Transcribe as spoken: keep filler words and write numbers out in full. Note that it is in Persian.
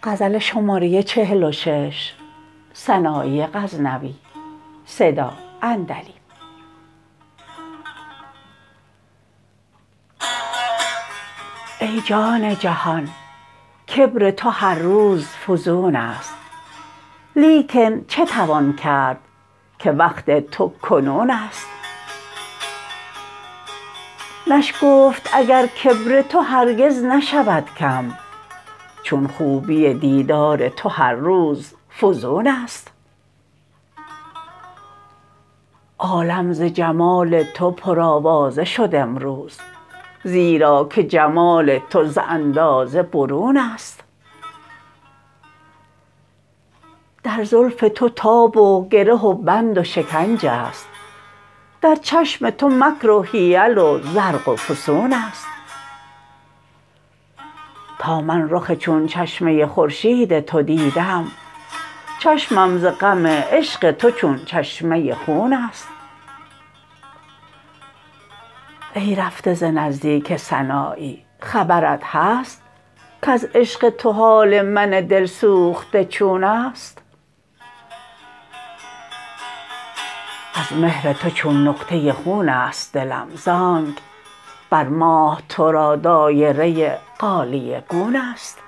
غزل شماره چهل و شش. سنایی غزنوی. صدا اندلی. ای جان جهان، کبر تو هر روز فزون است. لیکن چه توان کرد که وقت تو کنون است. نشگفت اگر کبر تو هرگز نشود کم، چون خوبی دیدار تو هر روز فزون است. عالم ز جمال تو پر آوازه شد امروز، زیرا که جمال تو ز اندازه برون است. در زلف تو تاب و گره و بند و شکنج است، در چشم تو مکر و حیل و زرق و فسون است. تا من رخ چون چشمه خورشید تو دیدم، چشمم ز غم عشق تو چون چشمه خون است. ای رفته ز نزدیک سنایی، خبرت هست کز عشق تو حال من دل سوخته چون است. از مهر تو چون نقطه خون است دلم، زانک بر ماه ترا دایره غالیه گون است.